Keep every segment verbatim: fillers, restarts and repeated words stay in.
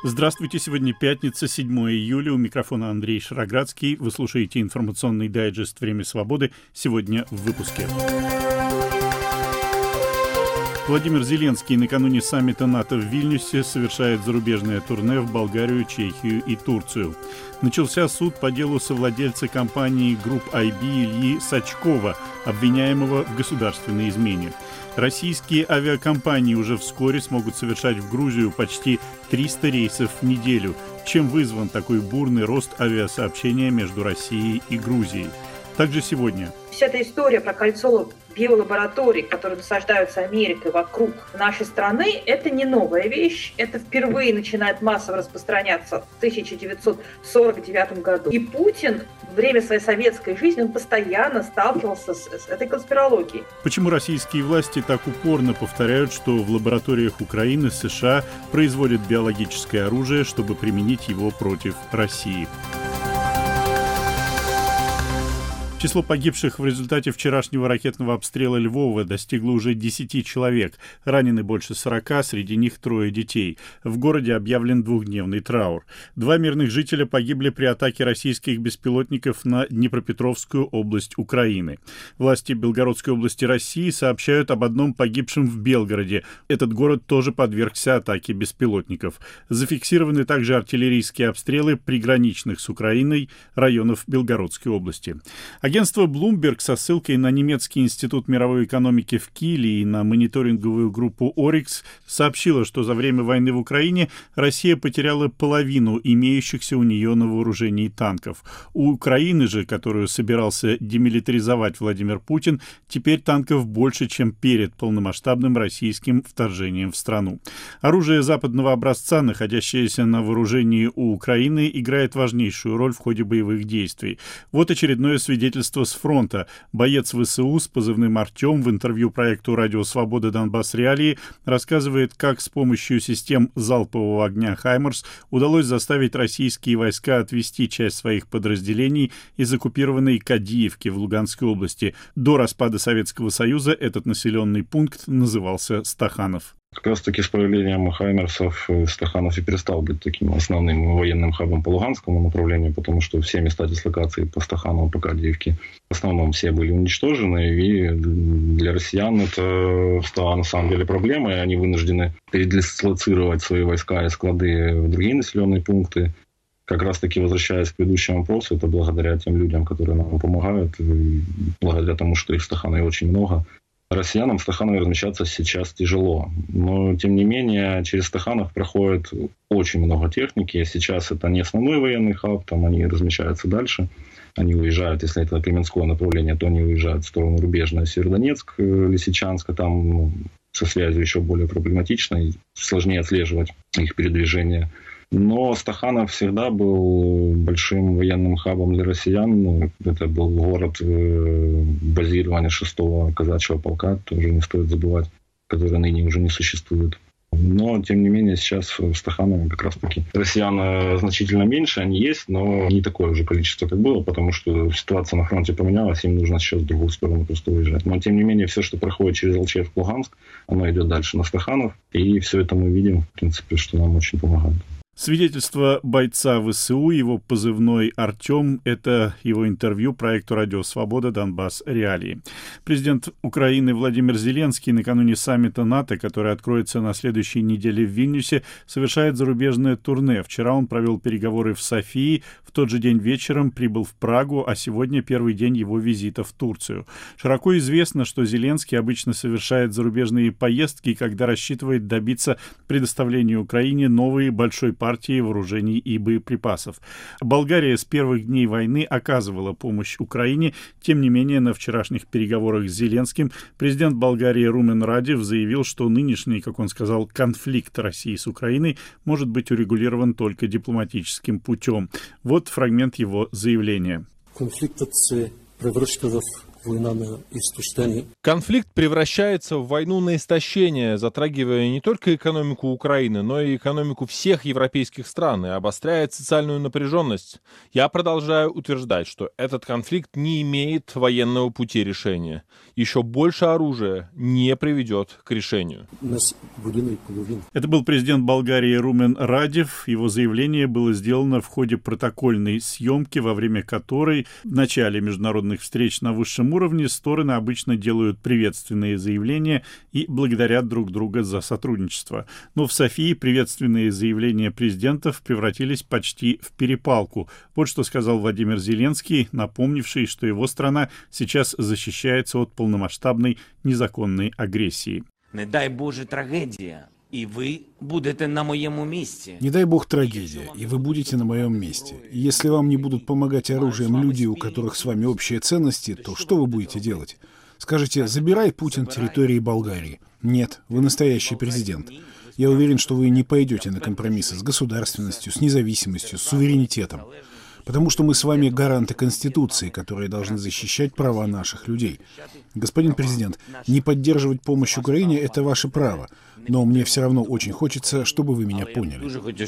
Здравствуйте, сегодня пятница, седьмое июля, у микрофона Андрей Шароградский. Вы слушаете информационный дайджест «Время свободы». Сегодня в выпуске. Владимир Зеленский накануне саммита НАТО в Вильнюсе совершает зарубежное турне в Болгарию, Чехию и Турцию. Начался суд по делу совладельца компании Group ай би Ильи Сачкова, обвиняемого в государственной измене. Российские авиакомпании уже вскоре смогут совершать в Грузию почти триста рейсов в неделю. Чем вызван такой бурный рост авиасообщения между Россией и Грузией? Также сегодня. Вся эта история про кольцо биолабораторий, которые насаждаются Америкой вокруг нашей страны, это не новая вещь. Это впервые начинает массово распространяться в тысяча девятьсот сорок девятом году. И Путин во время своей советской жизни он постоянно сталкивался с, с этой конспирологией. Почему российские власти так упорно повторяют, что в лабораториях Украины США производят биологическое оружие, чтобы применить его против России? Число погибших в результате вчерашнего ракетного обстрела Львова достигло уже десяти человек. Ранены больше сорока, среди них трое детей. В городе объявлен двухдневный траур. Два мирных жителя погибли при атаке российских беспилотников на Днепропетровскую область Украины. Власти Белгородской области России сообщают об одном погибшем в Белгороде. Этот город тоже подвергся атаке беспилотников. Зафиксированы также артиллерийские обстрелы приграничных с Украиной районов Белгородской области. Агентство Bloomberg со ссылкой на немецкий институт мировой экономики в Киле и на мониторинговую группу Орикс сообщило, что за время войны в Украине Россия потеряла половину имеющихся у нее на вооружении танков. У Украины же, которую собирался демилитаризовать Владимир Путин, теперь танков больше, чем перед полномасштабным российским вторжением в страну. Оружие западного образца, находящееся на вооружении у Украины, играет важнейшую роль в ходе боевых действий. Вот очередное свидетельство с фронта. Боец ВСУ с позывным «Артем» в интервью проекту «Радио Свобода. Донбасс. Реалии» рассказывает, как с помощью систем залпового огня «Хаймарс» удалось заставить российские войска отвести часть своих подразделений из оккупированной Кадиевки в Луганской области. До распада Советского Союза этот населенный пункт назывался Стаханов. Как раз таки с появлением «Хаймерсов» Стаханов и перестал быть таким основным военным хабом по Луганскому направлению, потому что все места дислокации по Стаханову, по Кадиевке, в основном все были уничтожены, и для россиян это стало на самом деле проблемой. Они вынуждены передислоцировать свои войска и склады в другие населенные пункты. Как раз таки, возвращаясь к предыдущему вопросу, это благодаря тем людям, которые нам помогают, и благодаря тому, что их в Стаханове очень много. Россиянам в Стаханове размещаться сейчас тяжело. Но, тем не менее, через Стаханов проходит очень много техники. Сейчас это не основной военный хаб, там они размещаются дальше. Они уезжают, если это Кременское направление, то они уезжают в сторону Рубежная, Северодонецк, Лисичанск. Там ну, со связью еще более проблематично, и сложнее отслеживать их передвижение. Но Стаханов всегда был большим военным хабом для россиян. Ну, это был город базирования шестого казачьего полка, тоже не стоит забывать, который ныне уже не существует. Но, тем не менее, сейчас в Стаханове как раз-таки россиян значительно меньше, они есть, но не такое уже количество, как было, потому что ситуация на фронте поменялась, им нужно сейчас в другую сторону просто уезжать. Но, тем не менее, все, что проходит через Алчевск, Луганск, оно идет дальше на Стаханов, и все это мы видим, в принципе, что нам очень помогает. Свидетельство бойца ВСУ, его позывной «Артем» — это его интервью проекту «Радио Свобода. Донбасс. Реалии». Президент Украины Владимир Зеленский накануне саммита НАТО, который откроется на следующей неделе в Вильнюсе, совершает зарубежное турне. Вчера он провел переговоры в Софии, в тот же день вечером прибыл в Прагу, а сегодня первый день его визита в Турцию. Широко известно, что Зеленский обычно совершает зарубежные поездки, когда рассчитывает добиться предоставления Украине новой большой партии партии вооружений и боеприпасов. Болгария с первых дней войны оказывала помощь Украине. Тем не менее, на вчерашних переговорах с Зеленским президент Болгарии Румен Радев заявил, что нынешний, как он сказал, конфликт России с Украиной может быть урегулирован только дипломатическим путем. Вот фрагмент его заявления. Конфликтът се превръща в Конфликт превращается в войну на истощение, затрагивая не только экономику Украины, но и экономику всех европейских стран и обостряет социальную напряженность. Я продолжаю утверждать, что этот конфликт не имеет военного пути решения. Еще больше оружия не приведет к решению. Это был президент Болгарии Румен Радев. Его заявление было сделано в ходе протокольной съемки, во время которой в начале международных встреч на высшем уровне стороны обычно делают приветственные заявления и благодарят друг друга за сотрудничество. Но в Софии приветственные заявления президентов превратились почти в перепалку. Вот что сказал Владимир Зеленский, напомнивший, что его страна сейчас защищается от полномасштабной незаконной агрессии. Не дай Боже трагедия, и вы будете на моем месте. Не дай бог трагедия, и вы будете на моем месте. И если вам не будут помогать оружием люди, у которых с вами общие ценности, то что вы будете делать? Скажете: забирай, Путин, территории Болгарии. Нет, вы настоящий президент. Я уверен, что вы не пойдете на компромиссы с государственностью, с независимостью, с суверенитетом. Потому что мы с вами гаранты Конституции, которые должны защищать права наших людей. Господин президент, не поддерживать помощь Украине – это ваше право. Но мне все равно очень хочется, чтобы вы меня поняли.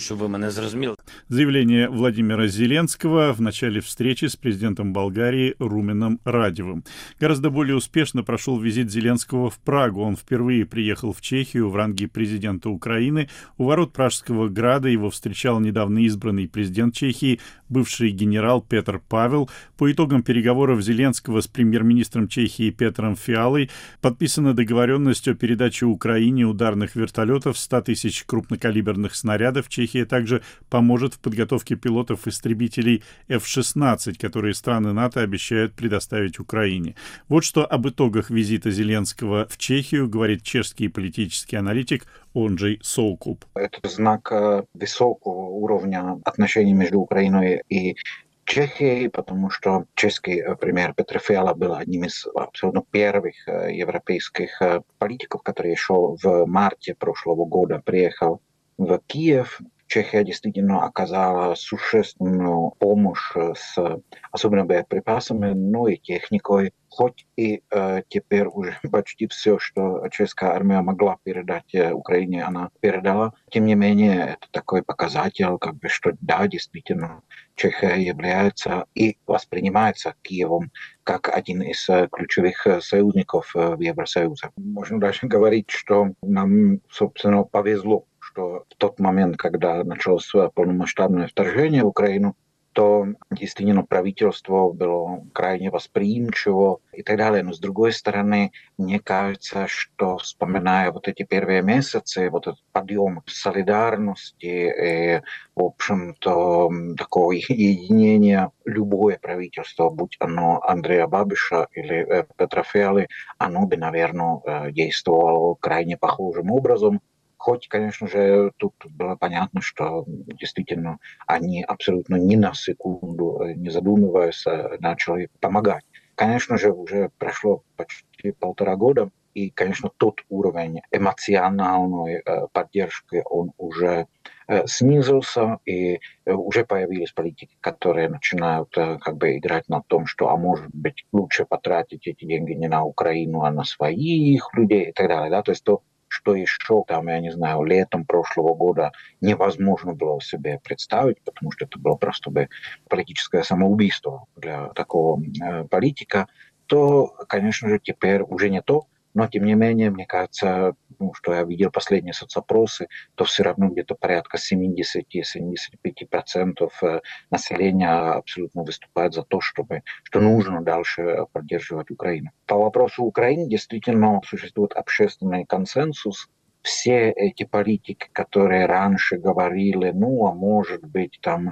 Заявление Владимира Зеленского в начале встречи с президентом Болгарии Руменом Радевым. Гораздо более успешно прошел визит Зеленского в Прагу. Он впервые приехал в Чехию в ранге президента Украины. У ворот Пражского града его встречал недавно избранный президент Чехии, бывший генерал Петр Павел. По итогам переговоров Зеленского с премьер-министром Чехии Петром Фиалой подписана договоренность о передаче Украине ударных вертолетов, ста тысяч крупнокалиберных снарядов. Чехия также поможет в подготовке пилотов-истребителей эф шестнадцать, которые страны НАТО обещают предоставить Украине. Вот что об итогах визита Зеленского в Чехию говорит чешский политический аналитик Ondřej Soukup. Это знак высокого уровня отношений между Украиной и Чехией, потому что чешский премьер Petr Fiala был одним из абсолютно первых европейских политиков, который еще в марте прошлого года приехал в Киев. Чехия действительно оказала существенную помощь с особенно боеприпасами, ну и техникой. Хоть и э, теперь уже почти все, что чешская армия могла передать Украине, она передала. Тем не менее, это такой показатель, как бы, что да, действительно, Чехия является и воспринимается Киевом как один из ключевых союзников в Евросоюзе. Можно даже говорить, что нам, собственно, повезло, что в тот момент, когда началось полномасштабное вторжение в Украину, то действительно правительство было крайне восприимчиво и так далее. Но с другой стороны, мне кажется, что, вспоминая вот эти первые месяцы, вот этот подъем солидарности и, в общем-то, такого единения, любое правительство, будь оно Андрея Бабиша или Петра Фиалы, оно бы, наверное, действовало крайне похожим образом. Хоть, конечно же, тут было понятно, что действительно они абсолютно ни на секунду, не задумываясь, начали помогать. Конечно же, уже прошло почти полтора года, и, конечно, тот уровень эмоциональной поддержки, он уже снизился, и уже появились политики, которые начинают как бы играть на том, что, а может быть, лучше потратить эти деньги не на Украину, а на своих людей и так далее. Да? То есть то, что еще, там, я не знаю, летом прошлого года невозможно было себе представить, потому что это было просто бы политическое самоубийство для такого э, политика, то, конечно же, теперь уже не то. Но, тем не менее, мне кажется, ну, что я видел последние соцопросы, то все равно где-то порядка семьдесят-семьдесят пять процентов населения абсолютно выступает за то, чтобы, что нужно дальше поддерживать Украину. По вопросу Украины действительно существует общественный консенсус. Все эти политики, которые раньше говорили, ну, а может быть, там,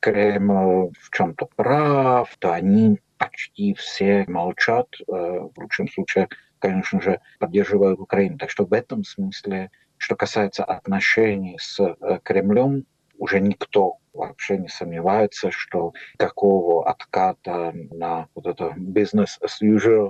Кремль в чем-то прав, то они почти все молчат, в лучшем случае, конечно же, поддерживают Украину. Так что в этом смысле, что касается отношений с Кремлем, уже никто вообще не сомневается, что такого отката на вот это business as usual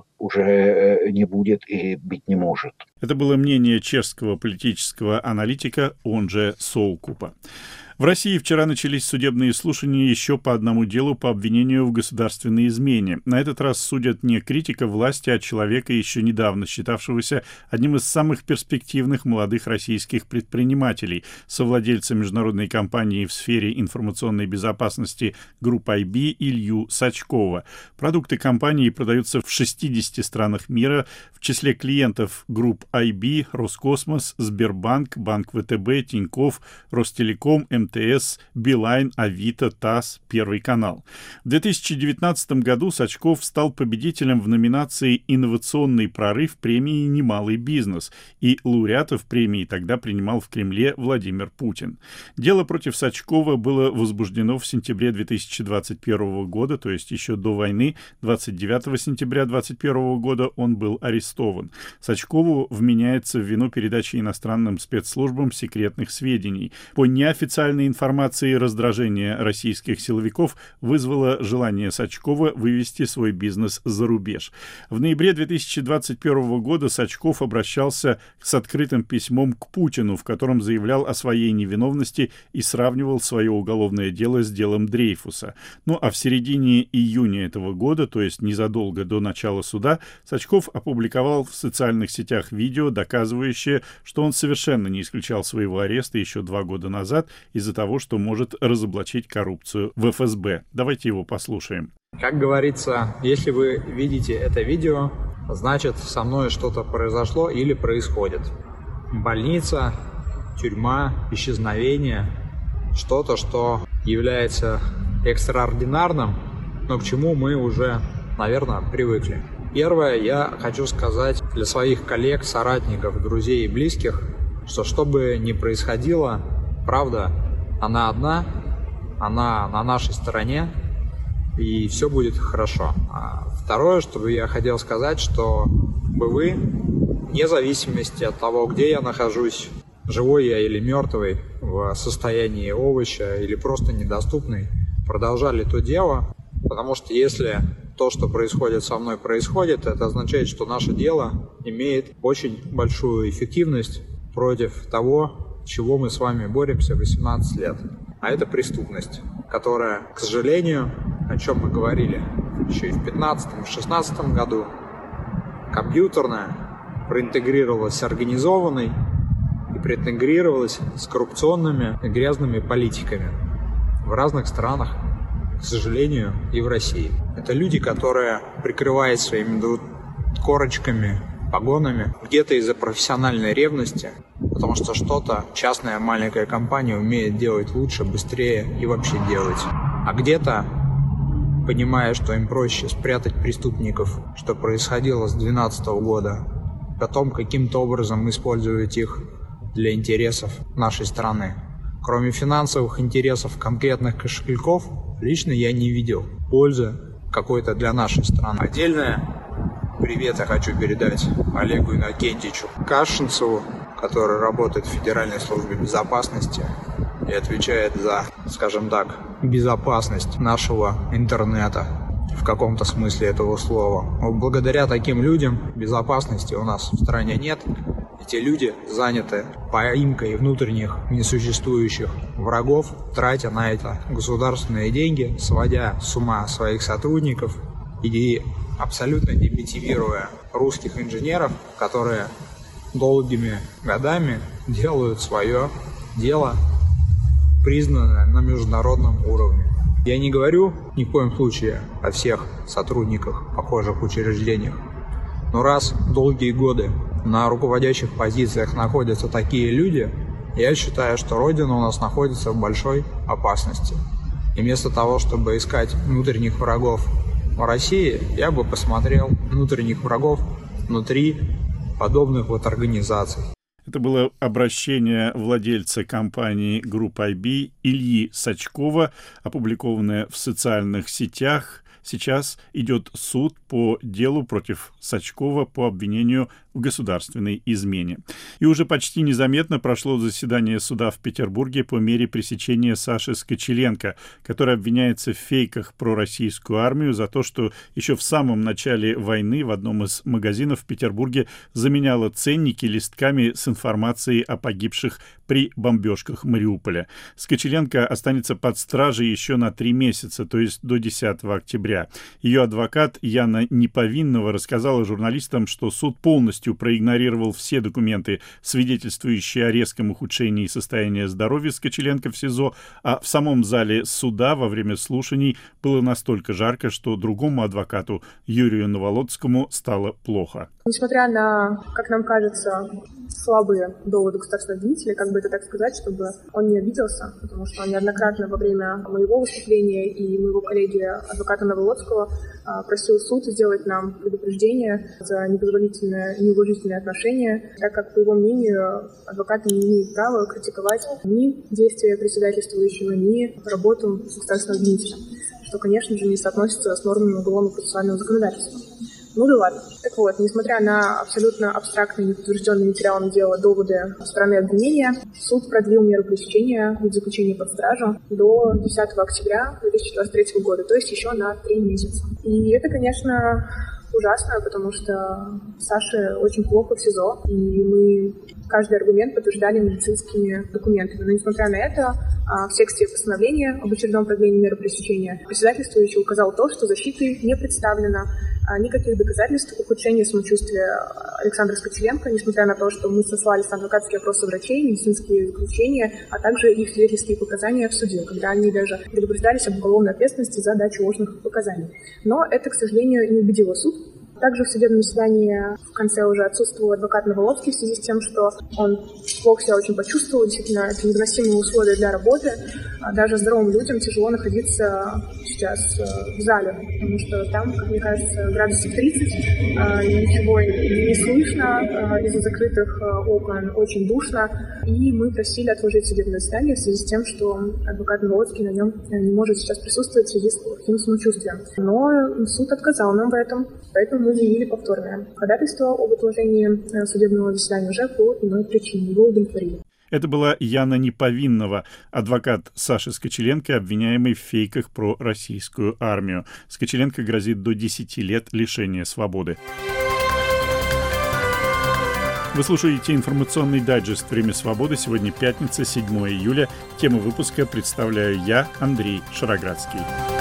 уже не будет и быть не может. Это было мнение чешского политического аналитика Ondřeje Soukupа. В России вчера начались судебные слушания еще по одному делу по обвинению в государственной измене. На этот раз судят не критика власти, а человека, еще недавно считавшегося одним из самых перспективных молодых российских предпринимателей, совладельца международной компании в сфере информационной безопасности Group ай би Илью Сачкова. Продукты компании продаются в шестидесяти странах мира. В числе клиентов Group ай би Роскосмос, Сбербанк, Банк вэ тэ бэ, Тинькофф, Ростелеком, эм тэ эс, Билайн, Авито, ТАСС, Первый канал. В две тысячи девятнадцатом году Сачков стал победителем в номинации «Инновационный прорыв» премии «Немалый бизнес», и лауреатов премии тогда принимал в Кремле Владимир Путин. Дело против Сачкова было возбуждено в сентябре две тысячи двадцать первого года, то есть еще до войны. двадцать девятого сентября две тысячи двадцать первого года он был арестован. Сачкову вменяется в вину передачи иностранным спецслужбам секретных сведений. По неофициальной информации, раздражение российских силовиков вызвало желание Сачкова вывести свой бизнес за рубеж. В ноябре две тысячи двадцать первого года Сачков обращался с открытым письмом к Путину, в котором заявлял о своей невиновности и сравнивал свое уголовное дело с делом Дрейфуса. Ну а в середине июня этого года, то есть незадолго до начала суда, Сачков опубликовал в социальных сетях видео, доказывающее, что он совершенно не исключал своего ареста еще два года назад из-за того, что может разоблачить коррупцию в эф эс бэ. Давайте его послушаем. Как говорится, если вы видите это видео, значит, со мной что-то произошло или происходит. Больница, тюрьма, исчезновение, что-то, что является экстраординарным, но к чему мы уже, наверное, привыкли. Первое, я хочу сказать для своих коллег, соратников, друзей и близких, что что бы ни происходило, правда, она одна, она на нашей стороне, и все будет хорошо. А второе, что я хотел сказать, что бы вы, вне зависимости от того, где я нахожусь, живой я или мертвый, в состоянии овоща или просто недоступный, продолжали то дело, потому что если то, что происходит со мной, происходит, это означает, что наше дело имеет очень большую эффективность против того, чего мы с вами боремся восемнадцать лет. А это преступность, которая, к сожалению, о чем мы говорили еще и в пятнадцатом-шестнадцатом году, компьютерная, проинтегрировалась с организованной и проинтегрировалась с коррупционными и грязными политиками в разных странах, к сожалению, и в России. Это люди, которые, прикрываясь своими корочками, погонами, где-то из-за профессиональной ревности, потому что что-то частная маленькая компания умеет делать лучше, быстрее и вообще делать. А где-то, понимая, что им проще спрятать преступников, что происходило с две тысячи двенадцатого года, потом каким-то образом использовать их для интересов нашей страны. Кроме финансовых интересов конкретных кошельков, лично я не видел пользы какой-то для нашей страны. Отдельное привет я хочу передать Олегу Иннокентьевичу Кашинцеву, который работает в Федеральной службе безопасности и отвечает за, скажем так, безопасность нашего интернета в каком-то смысле этого слова. Но благодаря таким людям безопасности у нас в стране нет. Эти люди заняты поимкой внутренних несуществующих врагов, тратя на это государственные деньги, сводя с ума своих сотрудников и абсолютно демотивируя русских инженеров, которые долгими годами делают свое дело, признанное на международном уровне. Я не говорю ни в коем случае о всех сотрудниках похожих учреждениях, но раз долгие годы на руководящих позициях находятся такие люди, я считаю, что Родина у нас находится в большой опасности. И вместо того, чтобы искать внутренних врагов в России, я бы посмотрел внутренних врагов внутри подобных вот организаций. Это было обращение владельца компании Group ай би Ильи Сачкова, опубликованное в социальных сетях. Сейчас идет суд по делу против Сачкова по обвинению в государственной измене. И уже почти незаметно прошло заседание суда в Петербурге по мере пресечения Саши Скочеленко, который обвиняется в фейках про российскую армию за то, что еще в самом начале войны в одном из магазинов в Петербурге заменяла ценники листками с информацией о погибших при бомбежках Мариуполя. Скочеленко останется под стражей еще на три месяца, то есть до десятого октября. Ее адвокат Яна Неповинного рассказала журналистам, что суд полностью проигнорировал все документы, свидетельствующие о резком ухудшении состояния здоровья Скочеленко в СИЗО, а в самом зале суда во время слушаний было настолько жарко, что другому адвокату Юрию Наволоцкому стало плохо. Несмотря на, как нам кажется, слабые доводы государственного обвинителя, как бы это так сказать, чтобы он не обиделся, потому что он неоднократно во время моего выступления и моего коллеги адвоката Наволоцкого просил суд сделать нам предупреждение за непозволительное, неуважительное отношение, так как, по его мнению, адвокаты не имеют права критиковать ни действия председательствующего, ни работу государственного обвинителя, что, конечно же, не соотносится с нормами уголовно-процессуального законодательства. Ну да ладно. Так вот, несмотря на абсолютно абстрактные, неподтвержденные материалом дела доводы стороны обвинения, суд продлил меру пресечения в заключении под стражу до десятого октября две тысячи двадцать третьего года, то есть еще на три месяца. И это, конечно, ужасно, потому что Саше очень плохо в СИЗО, и мы каждый аргумент подтверждали медицинскими документами. Но, несмотря на это, в тексте постановления об очередном продлении меры пресечения председательствующий указал то, что защитой не представлено никаких доказательств ухудшения самочувствия Александра Скочеленко, несмотря на то, что мы сослались на адвокатские опросы врачей, медицинские заключения, а также их свидетельские показания в суде, когда они даже предупреждались об уголовной ответственности за дачу ложных показаний. Но это, к сожалению, не убедило суд. Также в судебном заседании в конце уже отсутствовал адвокат Наволоцкий в связи с тем, что он плохо себя очень почувствовал. Действительно, это невыносимые условия для работы. Даже здоровым людям тяжело находиться сейчас в зале, потому что там, как мне кажется, градусов тридцать, ничего не слышно из-за закрытых окон, очень душно. И мы просили отложить судебное заседание в связи с тем, что адвокат Наволоцкий на нем не может сейчас присутствовать в связи с плохим самочувствием. Но суд отказал нам в этом, поэтому мы заявили повторное ходатайство об отложении судебного заседания уже по иной причине. Его удовлетворили. Это была Яна Неповинного, адвокат Саши Скочеленко, обвиняемый в фейках про российскую армию. Скочеленко грозит до десяти лет лишения свободы. Вы слушаете информационный дайджест «Время свободы». Сегодня пятница, седьмого июля. Тему выпуска представляю я, Андрей Шароградский.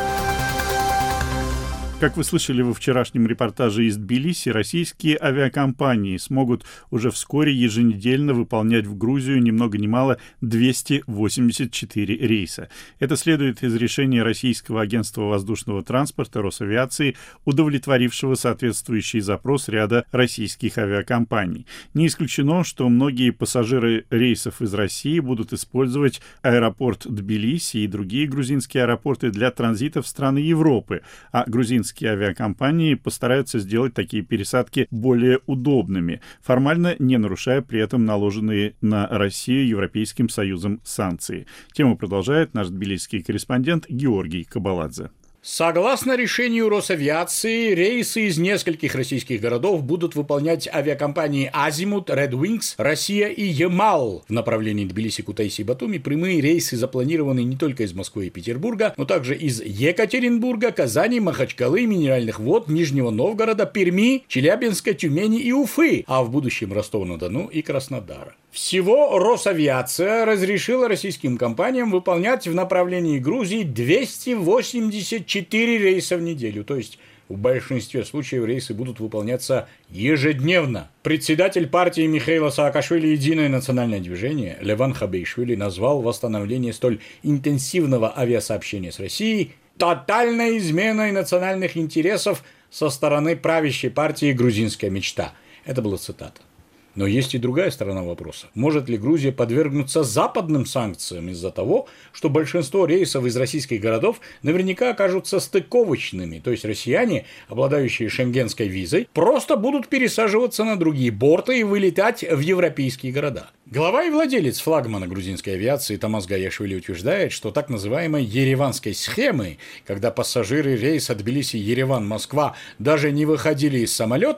Как вы слышали во вчерашнем репортаже из Тбилиси, российские авиакомпании смогут уже вскоре еженедельно выполнять в Грузию ни много ни мало двести восемьдесят четыре рейса. Это следует из решения Российского агентства воздушного транспорта Росавиации, удовлетворившего соответствующий запрос ряда российских авиакомпаний. Не исключено, что многие пассажиры рейсов из России будут использовать аэропорт Тбилиси и другие грузинские аэропорты для транзита в страны Европы, а грузинские авиакомпании постараются сделать такие пересадки более удобными, формально не нарушая при этом наложенные на Россию Европейским Союзом санкции. Тему продолжает наш тбилисский корреспондент Георгий Кабаладзе. Согласно решению Росавиации, рейсы из нескольких российских городов будут выполнять авиакомпании «Азимут», «Ред Wings», «Россия» и «Ямал». В направлении Тбилиси, Кутаиси и Батуми прямые рейсы запланированы не только из Москвы и Петербурга, но также из Екатеринбурга, Казани, Махачкалы, Минеральных вод, Нижнего Новгорода, Перми, Челябинска, Тюмени и Уфы, а в будущем Ростова-на-Дону и Краснодара. Всего Росавиация разрешила российским компаниям выполнять в направлении Грузии двести восемьдесят четыре рейса в неделю, то есть в большинстве случаев рейсы будут выполняться ежедневно. Председатель партии Михаила Саакашвили «Единое национальное движение» Леван Хабейшвили назвал восстановление столь интенсивного авиасообщения с Россией тотальной изменой национальных интересов со стороны правящей партии «Грузинская мечта». Это была цитата. Но есть и другая сторона вопроса. Может ли Грузия подвергнуться западным санкциям из-за того, что большинство рейсов из российских городов наверняка окажутся стыковочными, то есть россияне, обладающие шенгенской визой, просто будут пересаживаться на другие борты и вылетать в европейские города? Глава и владелец флагмана грузинской авиации Тамас Гаяшвили утверждает, что так называемой ереванской схемы, когда пассажиры рейса Тбилиси-Ереван-Москва даже не выходили из самолета,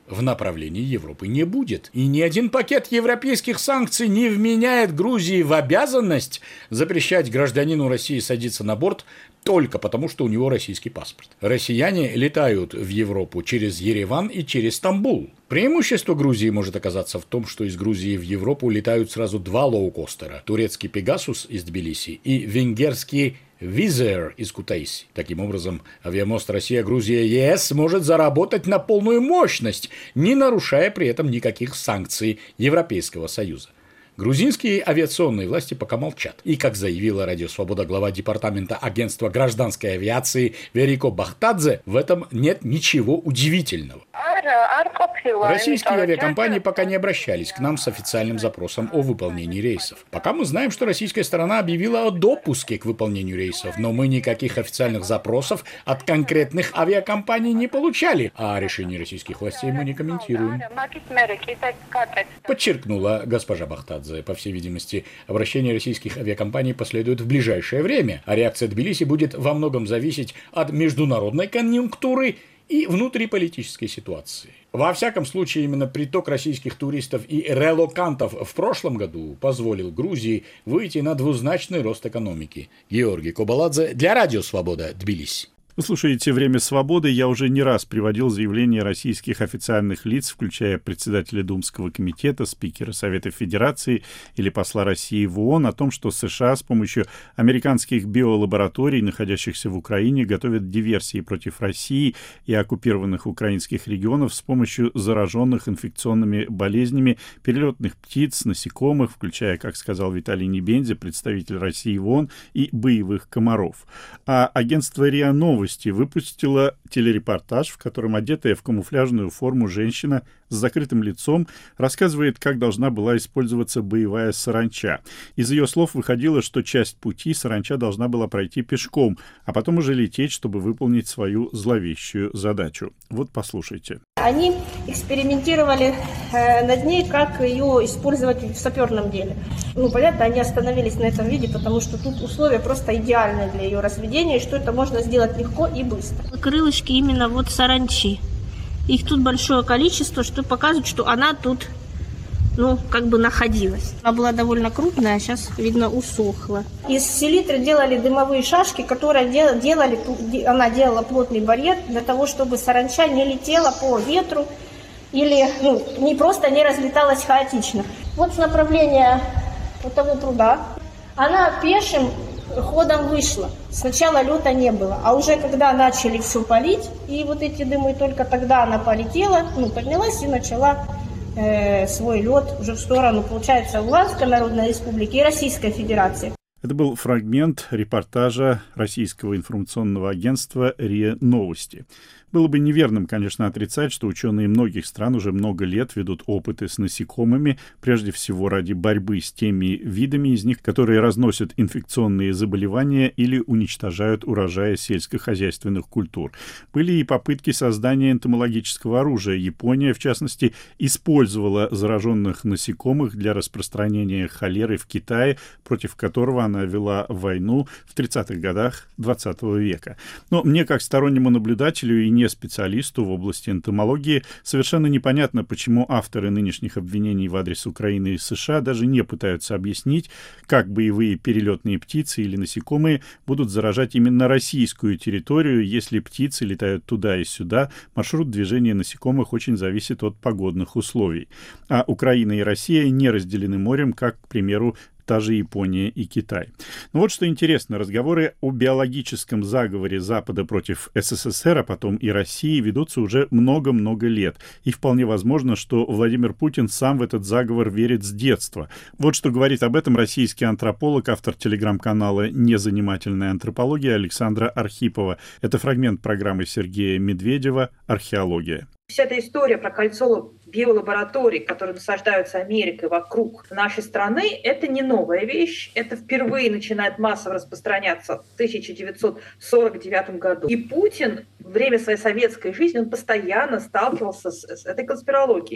в направлении Европы не будет. И ни один пакет европейских санкций не вменяет Грузии в обязанность запрещать гражданину России садиться на борт только потому, что у него российский паспорт. Россияне летают в Европу через Ереван и через Стамбул. Преимущество Грузии может оказаться в том, что из Грузии в Европу летают сразу два лоукостера. Турецкий «Пегасус» из Тбилиси и венгерский Визер из Кутаиси. Таким образом, авиамост Россия-Грузия-ЕС может заработать на полную мощность, не нарушая при этом никаких санкций Европейского Союза. Грузинские авиационные власти пока молчат. И, как заявила Радио Свобода глава департамента агентства гражданской авиации Верико Бахтадзе, в этом нет ничего удивительного. Российские авиакомпании пока не обращались к нам с официальным запросом о выполнении рейсов. Пока мы знаем, что российская сторона объявила о допуске к выполнению рейсов, но мы никаких официальных запросов от конкретных авиакомпаний не получали, а решение российских властей мы не комментируем. Подчеркнула госпожа Бахтадзе. По всей видимости, обращение российских авиакомпаний последует в ближайшее время, а реакция Тбилиси будет во многом зависеть от международной конъюнктуры и внутриполитической ситуации. Во всяком случае, именно приток российских туристов и релокантов в прошлом году позволил Грузии выйти на двузначный рост экономики. Георгий Кобаладзе для Радио Свобода, Тбилиси. Вы слушаете «Время свободы». Я уже не раз приводил заявления российских официальных лиц, включая председателя Думского комитета, спикера Совета Федерации или посла России в ООН, о том, что США с помощью американских биолабораторий, находящихся в Украине, готовят диверсии против России и оккупированных украинских регионов с помощью зараженных инфекционными болезнями перелетных птиц, насекомых, включая, как сказал Виталий Небензи, представитель России в ООН, и боевых комаров. А агентство РИА Новости выпустила телерепортаж, в котором одетая в камуфляжную форму женщина с закрытым лицом рассказывает, как должна была использоваться боевая саранча. Из ее слов выходило, что часть пути саранча должна была пройти пешком, а потом уже лететь, чтобы выполнить свою зловещую задачу. Вот послушайте. Они экспериментировали э, над ней, как ее использовать в саперном деле. Ну, понятно, они остановились на этом виде, потому что тут условия просто идеальные для ее разведения, и что это можно сделать легко и быстро. Крылышки именно вот саранчи. Их тут большое количество, что показывает, что она тут, ну, как бы находилась. Она была довольно крупная, а сейчас, видно, усохла. Из селитры делали дымовые шашки, которые делали, она делала плотный барьер для того, чтобы саранча не летела по ветру или, ну, не просто не разлеталась хаотично. Вот с направления вот того пруда она пешим ходом вышла. Сначала лета не было, а уже когда начали все палить, и вот эти дымы, только тогда она полетела, ну, поднялась и начала э, свой лет уже в сторону, получается, Луганской Народной Республики и Российской Федерации. Это был фрагмент репортажа российского информационного агентства РИА Новости. Было бы неверным, конечно, отрицать, что ученые многих стран уже много лет ведут опыты с насекомыми, прежде всего ради борьбы с теми видами из них, которые разносят инфекционные заболевания или уничтожают урожаи сельскохозяйственных культур. Были и попытки создания энтомологического оружия. Япония, в частности, использовала зараженных насекомых для распространения холеры в Китае, против которого она вела войну в тридцатых годах двадцатого века. Но мне, как стороннему наблюдателю и не специалисту в области энтомологии, совершенно непонятно, почему авторы нынешних обвинений в адрес Украины и США даже не пытаются объяснить, как боевые перелетные птицы или насекомые будут заражать именно российскую территорию, если птицы летают туда и сюда. Маршрут движения насекомых очень зависит от погодных условий. А Украина и Россия не разделены морем, как, к примеру, та же Япония и Китай. Но вот что интересно, разговоры о биологическом заговоре Запада против СССР, а потом и России, ведутся уже много-много лет. И вполне возможно, что Владимир Путин сам в этот заговор верит с детства. Вот что говорит об этом российский антрополог, автор телеграм-канала «Незанимательная антропология» Александра Архипова. Это фрагмент программы Сергея Медведева «Археология». Вся эта история про кольцо биолабораторий, которые насаждаются Америкой вокруг нашей страны, это не новая вещь. Это впервые начинает массово распространяться в тысяча девятьсот сорок девятом году. И Путин во время своей советской жизни, он постоянно сталкивался с, с этой конспирологией.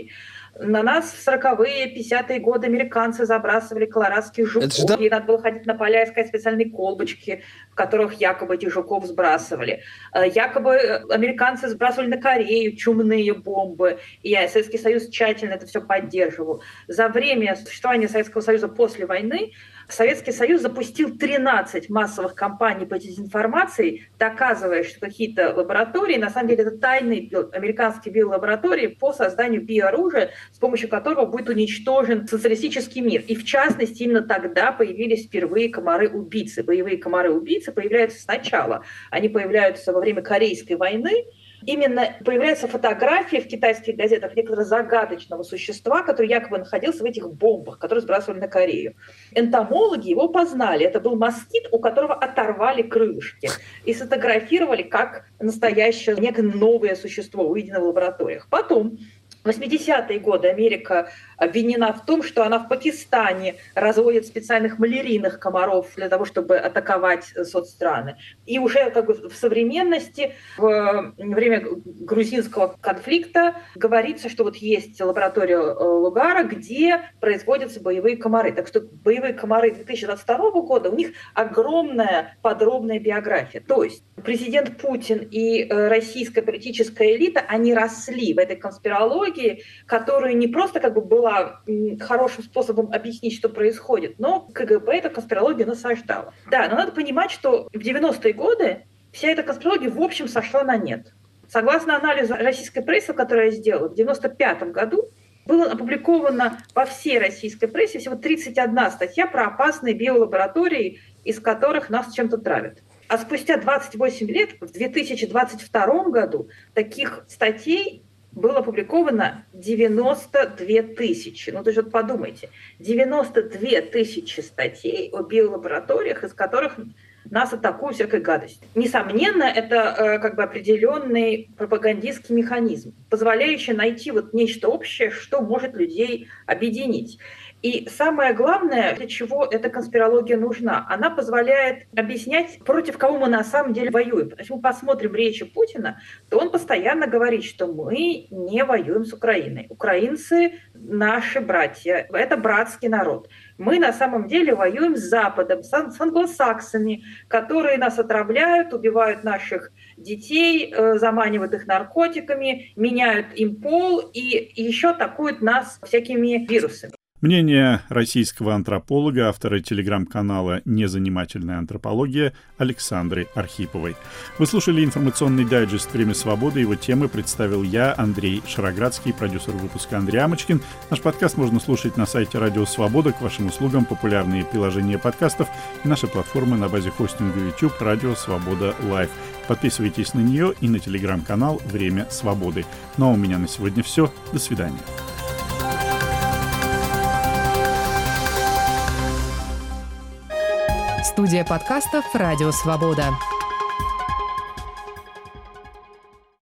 На нас в сороковые, пятидесятые годы американцы забрасывали колорадских жуков, Это и надо было ходить на поля, искать специальные колбочки, в которых якобы этих жуков сбрасывали. Якобы американцы сбрасывали на Корею чумные бомбы, и Советский Союз тщательно это все поддерживал. За время существования Советского Союза после войны Советский Союз запустил тринадцать массовых кампаний по дезинформации, доказывая, что какие-то лаборатории, на самом деле это тайные американские биолаборатории по созданию биооружия, с помощью которого будет уничтожен социалистический мир. И в частности, именно тогда появились впервые комары-убийцы. Боевые комары-убийцы появляются сначала. Они появляются во время Корейской войны. Именно появляются фотографии в китайских газетах некоторого загадочного существа, который якобы находился в этих бомбах, которые сбрасывали на Корею. Энтомологи его познали. Это был москит, у которого оторвали крылышки. И сфотографировали как настоящее, некое новое существо, увиденное в лабораториях. Потом в восьмидесятые годы Америка обвинена в том, что она в Пакистане разводит специальных малярийных комаров для того, чтобы атаковать соцстраны. И уже как бы в современности, в время грузинского конфликта, говорится, что вот есть лаборатория Лугара, где производятся боевые комары. Так что боевые комары две тысячи двадцать второго года, у них огромная подробная биография. То есть президент Путин и российская политическая элита, они росли в этой конспирологии, которая не просто как бы была хорошим способом объяснить, что происходит, но КГБ эту конспирологию насаждала. Да, но надо понимать, что в девяностые годы вся эта конспирология в общем сошла на нет. Согласно анализу российской прессы, которую я сделала, в девяносто пятом году было опубликовано во всей российской прессе всего тридцать одна статья про опасные биолаборатории, из которых нас чем-то травят. А спустя двадцать восемь лет, в две тысячи двадцать втором году, таких статей было опубликовано девяносто две тысячи. Ну, то есть вот подумайте, девяносто две тысячи статей о биолабораториях, из которых нас атакуют всякой гадостью. Несомненно, это э, как бы определенный пропагандистский механизм, позволяющий найти вот нечто общее, что может людей объединить. И самое главное, для чего эта конспирология нужна, она позволяет объяснять, против кого мы на самом деле воюем. Если мы посмотрим речи Путина, то он постоянно говорит, что мы не воюем с Украиной. Украинцы – наши братья, это братский народ. Мы на самом деле воюем с Западом, с англосаксами, которые нас отравляют, убивают наших детей, заманивают их наркотиками, меняют им пол и еще атакуют нас всякими вирусами. Мнение российского антрополога, автора телеграм-канала «Незанимательная антропология» Александры Архиповой. Вы слушали информационный дайджест «Время свободы». Его темы представил я, Андрей Шароградский, продюсер выпуска Андрей Амочкин. Наш подкаст можно слушать на сайте «Радио Свобода». К вашим услугам популярные приложения подкастов и наши платформы на базе хостинга YouTube «Радио Свобода Лайв». Подписывайтесь на нее и на телеграм-канал «Время свободы». Ну а у меня на сегодня все. До свидания. Студия подкастов «Радио Свобода».